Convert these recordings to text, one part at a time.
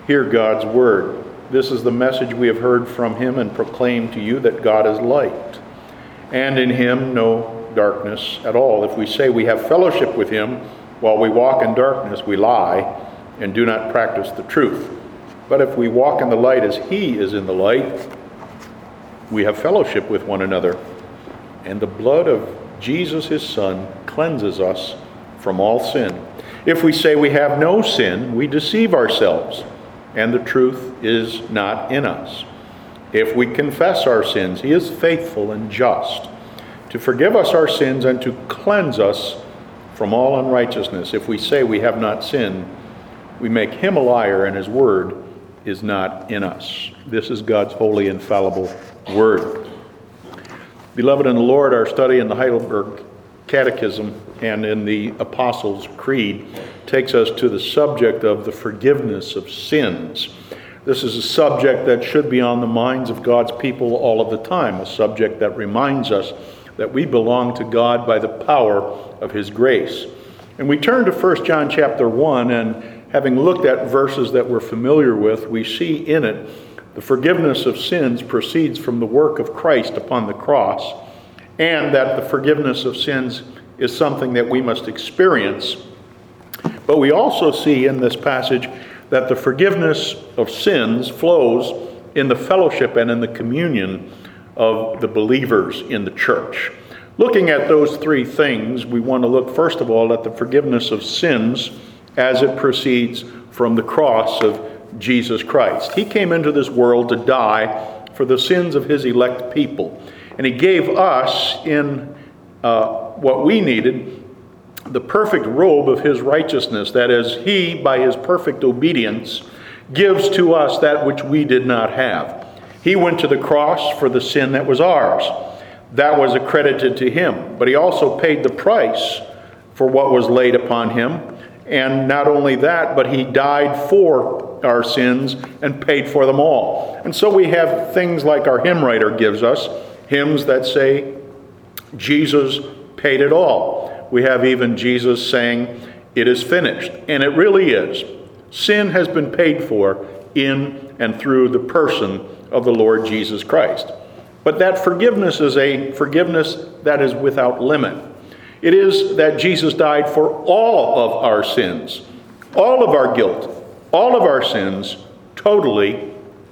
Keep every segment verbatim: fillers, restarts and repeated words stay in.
Hear God's word. This is the message we have heard from him and proclaim to you, that God is light, and in him no darkness at all. If we say we have fellowship with him while we walk in darkness, we lie and do not practice the truth. But if we walk in the light as he is in the light, we have fellowship with one another, and the blood of Jesus his Son cleanses us from all sin. If we say we have no sin, we deceive ourselves, and the truth is not in us. If we confess our sins, he is faithful and just to forgive us our sins and to cleanse us from all unrighteousness. If we say we have not sinned, we make him a liar, and his word is not in us. This is God's holy, infallible word. Beloved in the Lord, our study in the Heidelberg Catechism and in the Apostles' Creed takes us to the subject of the forgiveness of sins. This is a subject that should be on the minds of God's people all of the time, a subject that reminds us that we belong to God by the power of his grace. And we turn to First John chapter one, and having looked at verses that we're familiar with, we see in it the forgiveness of sins proceeds from the work of Christ upon the cross, and that the forgiveness of sins is something that we must experience. But we also see in this passage that the forgiveness of sins flows in the fellowship and in the communion of the believers in the church. Looking at those three things, we want to look first of all at the forgiveness of sins as it proceeds from the cross of Jesus Christ. He came into this world to die for the sins of his elect people. And he gave us in uh, what we needed, the perfect robe of his righteousness. That is, he, by his perfect obedience, gives to us that which we did not have. He went to the cross for the sin that was ours. That was accredited to him. But he also paid the price for what was laid upon him. And not only that, but he died for our sins and paid for them all. And so we have things like our hymn writer gives us, hymns that say, Jesus paid it all. We have even Jesus saying, it is finished. And it really is. Sin has been paid for in and through the person of the Lord Jesus Christ. But that forgiveness is a forgiveness that is without limit. It is that Jesus died for all of our sins, all of our guilt, all of our sins, totally,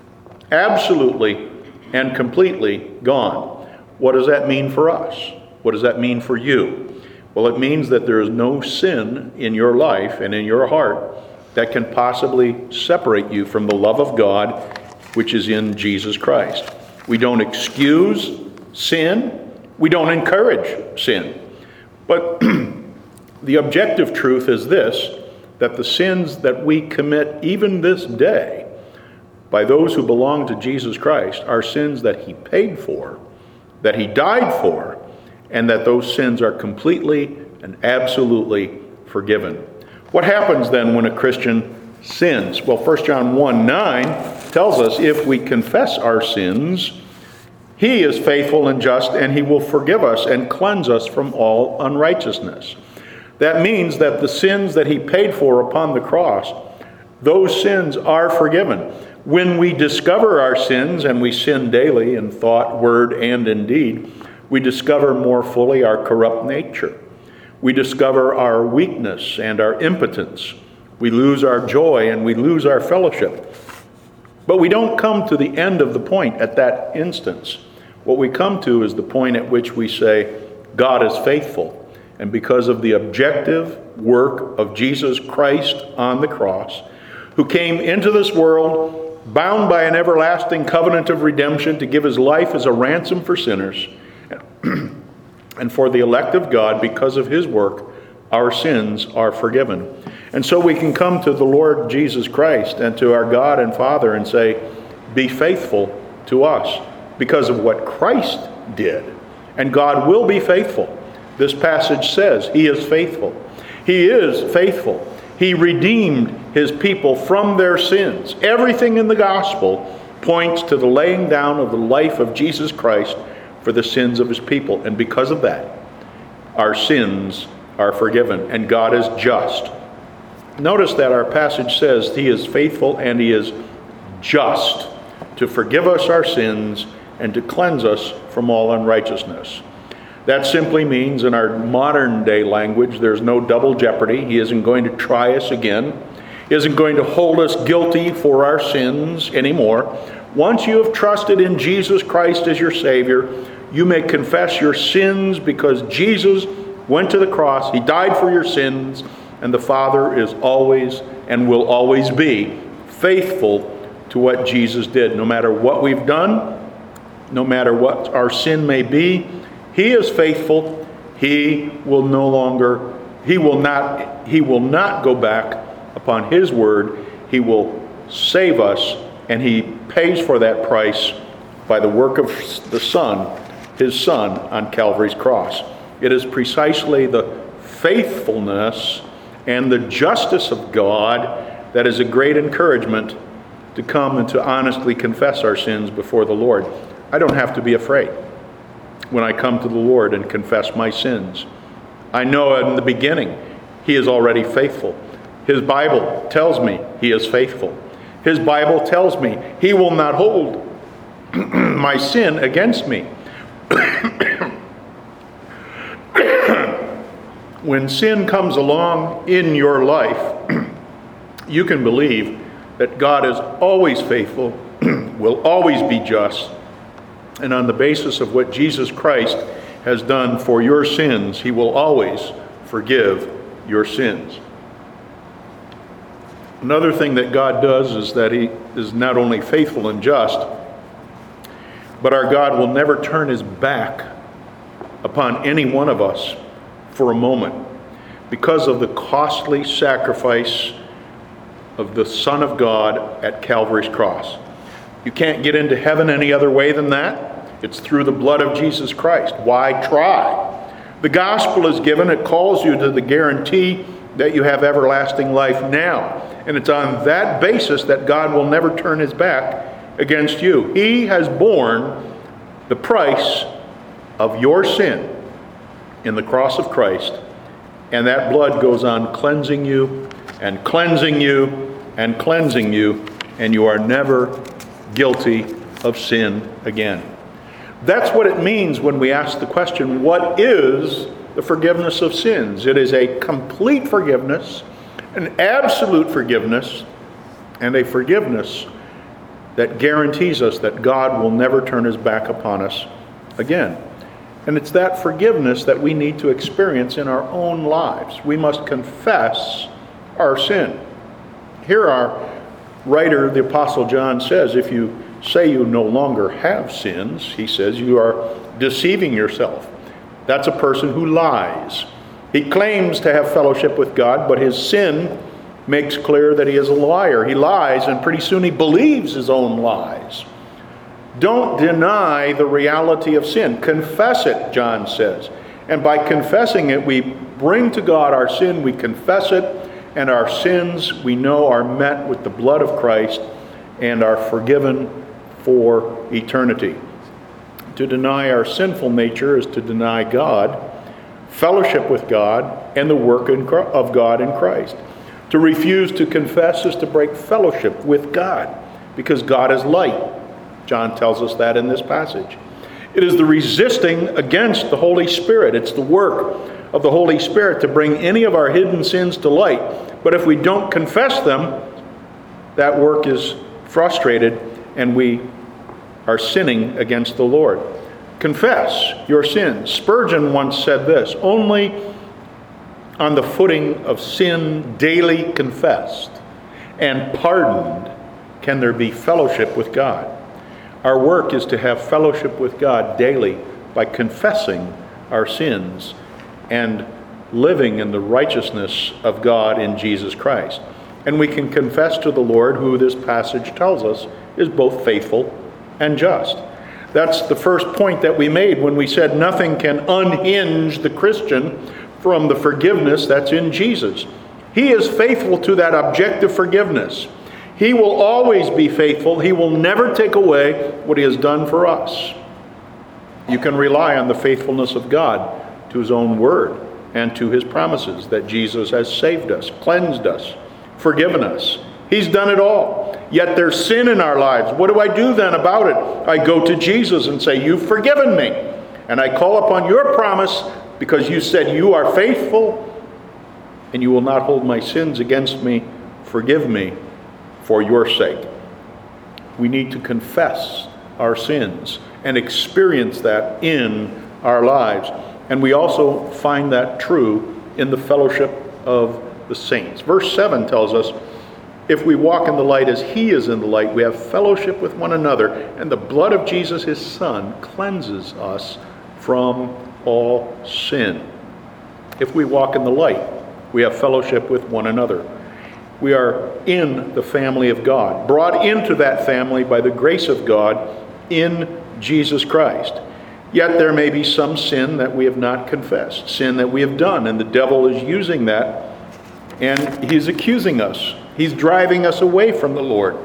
absolutely, and completely gone. What does that mean for us? What does that mean for you? Well, it means that there is no sin in your life and in your heart that can possibly separate you from the love of God, which is in Jesus Christ. We don't excuse sin. We don't encourage sin. But the objective truth is this, that the sins that we commit even this day by those who belong to Jesus Christ are sins that he paid for, that he died for, and that those sins are completely and absolutely forgiven. What happens then when a Christian sins? Well, First John one nine tells us if we confess our sins, he is faithful and just, and he will forgive us and cleanse us from all unrighteousness. That means that the sins that he paid for upon the cross, those sins are forgiven. When we discover our sins, and we sin daily in thought, word, and in deed, we discover more fully our corrupt nature. We discover our weakness and our impotence. We lose our joy and we lose our fellowship. But we don't come to the end of the point at that instance. What we come to is the point at which we say, God is faithful. And because of the objective work of Jesus Christ on the cross, who came into this world bound by an everlasting covenant of redemption to give his life as a ransom for sinners, and for the elect of God, because of his work, our sins are forgiven. And so we can come to the Lord Jesus Christ and to our God and Father and say, be faithful to us because of what Christ did. And God will be faithful. This passage says he is faithful. He is faithful. He redeemed his people from their sins. Everything in the gospel points to the laying down of the life of Jesus Christ for the sins of his people. And because of that, our sins are forgiven. And God is just. Notice that our passage says he is faithful and he is just to forgive us our sins and to cleanse us from all unrighteousness. That simply means, in our modern day language, there's no double jeopardy. He isn't going to try us again. He isn't going to hold us guilty for our sins anymore. Once you have trusted in Jesus Christ as your Savior, you may confess your sins because Jesus went to the cross. He died for your sins, and the Father is always and will always be faithful to what Jesus did. No matter what we've done, no matter what our sin may be, He is faithful. He will no longer, he will not, he will not go back upon His word. He will save us, and He pays for that price by the work of the Son, His Son, on Calvary's cross. It is precisely the faithfulness and the justice of God that is a great encouragement to come and to honestly confess our sins before the Lord. I don't have to be afraid when I come to the Lord and confess my sins. I know in the beginning He is already faithful. His Bible tells me He is faithful. His Bible tells me He will not hold my sin against me. When sin comes along in your life, you can believe that God is always faithful, will always be just, and on the basis of what Jesus Christ has done for your sins, He will always forgive your sins. Another thing that God does is that He is not only faithful and just, but our God will never turn His back upon any one of us for a moment because of the costly sacrifice of the Son of God at Calvary's cross. You can't get into heaven any other way than that. It's through the blood of Jesus Christ. Why try? The gospel is given. It calls you to the guarantee that you have everlasting life now. And it's on that basis that God will never turn His back against you. He has borne the price of your sin in the cross of Christ, and that blood goes on cleansing you and cleansing you and cleansing you, and you are never guilty of sin again. That's what it means when we ask the question, what is the forgiveness of sins? It is a complete forgiveness, an absolute forgiveness, and a forgiveness that guarantees us that God will never turn His back upon us again. And it's that forgiveness that we need to experience in our own lives. We must confess our sin. Here our writer, the Apostle John, says, if you say you no longer have sins, he says, you are deceiving yourself. That's a person who lies. He claims to have fellowship with God, but his sin makes clear that he is a liar. He lies, and pretty soon he believes his own lies. Don't deny the reality of sin. Confess it, John says. And by confessing it, we bring to God our sin, we confess it, and our sins, we know, are met with the blood of Christ and are forgiven for eternity. To deny our sinful nature is to deny God, fellowship with God, and the work of God in Christ. To refuse to confess is to break fellowship with God, because God is light. John tells us that in this passage. It is the resisting against the Holy Spirit. It's the work of the Holy Spirit to bring any of our hidden sins to light. But if we don't confess them, that work is frustrated and we are sinning against the Lord. Confess your sins. Spurgeon once said this, only on the footing of sin daily confessed and pardoned can there be fellowship with God. Our work is to have fellowship with God daily by confessing our sins and living in the righteousness of God in Jesus Christ. And we can confess to the Lord, who this passage tells us is both faithful and just. That's the first point that we made when we said nothing can unhinge the Christian from the forgiveness that's in Jesus. He is faithful to that objective forgiveness. He will always be faithful. He will never take away what He has done for us. You can rely on the faithfulness of God to His own word and to His promises that Jesus has saved us, cleansed us, forgiven us. He's done it all. Yet there's sin in our lives. What do I do then about it? I go to Jesus and say, you've forgiven me. And I call upon your promise because you said you are faithful and you will not hold my sins against me. Forgive me for your sake. We need to confess our sins and experience that in our lives. And we also find that true in the fellowship of the saints. Verse seven tells us, if we walk in the light as he is in the light, we have fellowship with one another, and the blood of Jesus, his Son, cleanses us from all sin. If we walk in the light, we have fellowship with one another. We are in the family of God, brought into that family by the grace of God in Jesus Christ. Yet there may be some sin that we have not confessed, sin that we have done, and the devil is using that, and he's accusing us. He's driving us away from the Lord.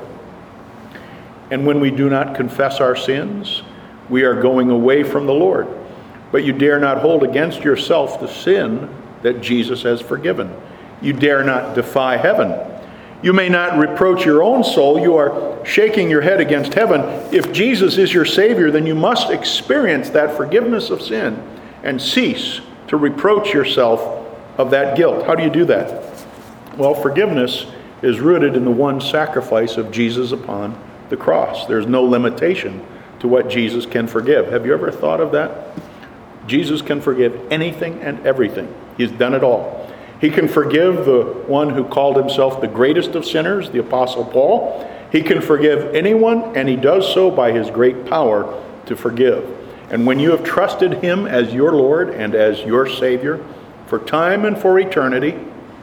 And when we do not confess our sins, we are going away from the Lord. But you dare not hold against yourself the sin that Jesus has forgiven. You dare not defy heaven. You may not reproach your own soul. You are shaking your head against heaven. If Jesus is your Savior, then you must experience that forgiveness of sin and cease to reproach yourself of that guilt. How do you do that? Well, forgiveness is rooted in the one sacrifice of Jesus upon the cross. There's no limitation to what Jesus can forgive. Have you ever thought of that? Jesus can forgive anything and everything. He's done it all. He can forgive the one who called himself the greatest of sinners, the Apostle Paul. He can forgive anyone, and he does so by his great power to forgive. And when you have trusted him as your Lord and as your Savior for time and for eternity,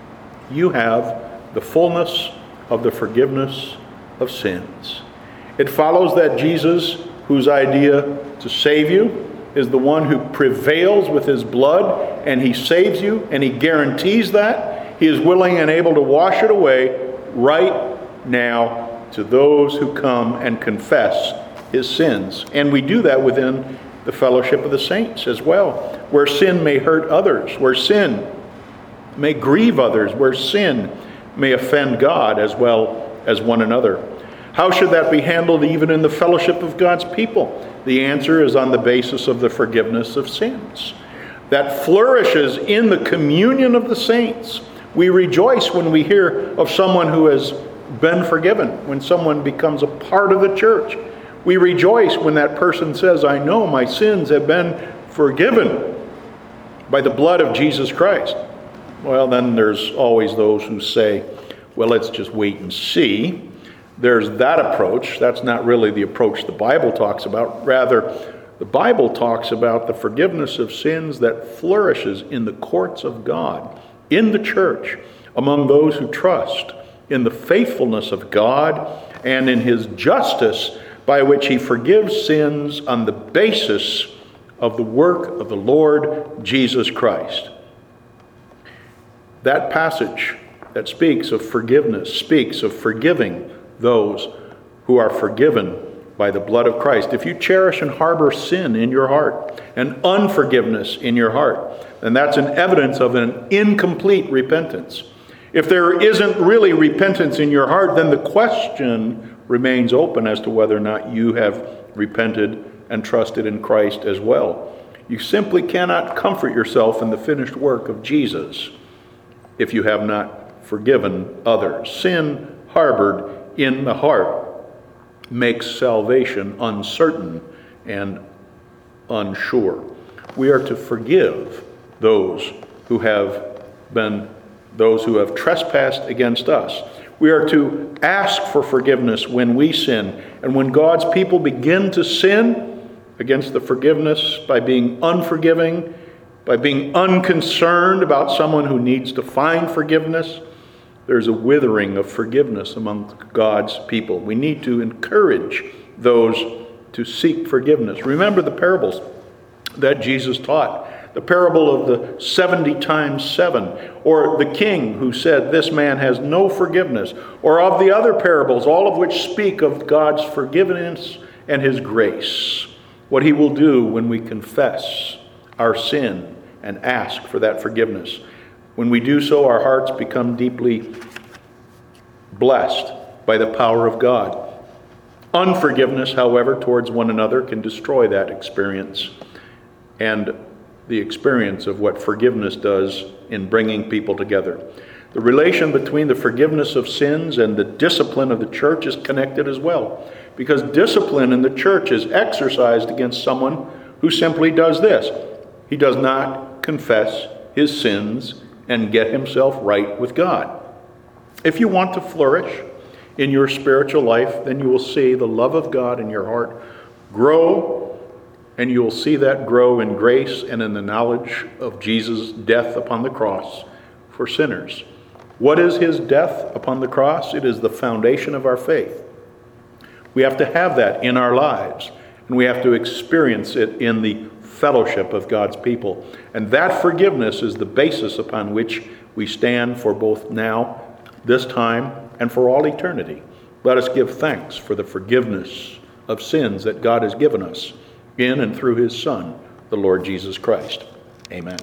you have the fullness of the forgiveness of sins. It follows that Jesus, whose idea to save you is the one who prevails with his blood, and he saves you, and he guarantees that. He is willing and able to wash it away right now to those who come and confess his sins. And we do that within the fellowship of the saints as well, where sin may hurt others, where sin may grieve others, where sin may offend God as well as one another. How should that be handled even in the fellowship of God's people? The answer is on the basis of the forgiveness of sins that flourishes in the communion of the saints. We rejoice when we hear of someone who has been forgiven, when someone becomes a part of the church. We rejoice when that person says, I know my sins have been forgiven by the blood of Jesus Christ. Well, then there's always those who say, well, let's just wait and see. There's that approach. That's not really the approach the Bible talks about. Rather, the Bible talks about the forgiveness of sins that flourishes in the courts of God, in the church, among those who trust in the faithfulness of God and in his justice by which he forgives sins on the basis of the work of the Lord Jesus Christ. That passage that speaks of forgiveness speaks of forgiving those who are forgiven by the blood of Christ. If you cherish and harbor sin in your heart and unforgiveness in your heart, then that's an evidence of an incomplete repentance. If there isn't really repentance in your heart, then the question remains open as to whether or not you have repented and trusted in Christ as well. You simply cannot comfort yourself in the finished work of Jesus if you have not forgiven others. Sin harbored in the heart makes salvation uncertain and unsure. We are to forgive those who have been, those who have trespassed against us. We are to ask for forgiveness when we sin. And when God's people begin to sin against the forgiveness by being unforgiving, by being unconcerned about someone who needs to find forgiveness, there's a withering of forgiveness among God's people. We need to encourage those to seek forgiveness. Remember the parables that Jesus taught. The parable of the seventy times seven, or the king who said, this man has no forgiveness, or of the other parables, all of which speak of God's forgiveness and his grace. What he will do when we confess our sin and ask for that forgiveness. When we do so, our hearts become deeply blessed by the power of God. Unforgiveness, however, towards one another can destroy that experience and the experience of what forgiveness does in bringing people together. The relation between the forgiveness of sins and the discipline of the church is connected as well, because discipline in the church is exercised against someone who simply does this. He does not confess his sins and get himself right with God. If you want to flourish in your spiritual life, then you will see the love of God in your heart grow, and you will see that grow in grace and in the knowledge of Jesus' death upon the cross for sinners. What is his death upon the cross? It is the foundation of our faith. We have to have that in our lives, and we have to experience it in the fellowship of God's people. And that forgiveness is the basis upon which we stand for both now, this time, and for all eternity. Let us give thanks for the forgiveness of sins that God has given us in and through his Son, the Lord Jesus Christ. Amen.